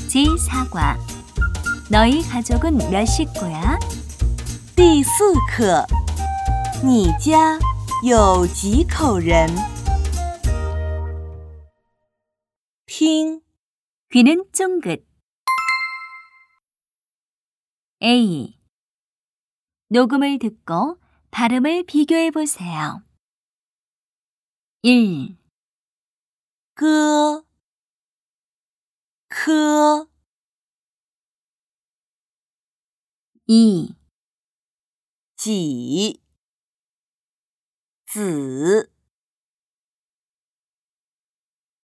제4과 너희 가족은 몇 식구야? 第4课你家有几口人？听 귀는 쫑긋. A. 녹음을 듣고 발음을 비교해 보세요. 1. 歌科 2. 己子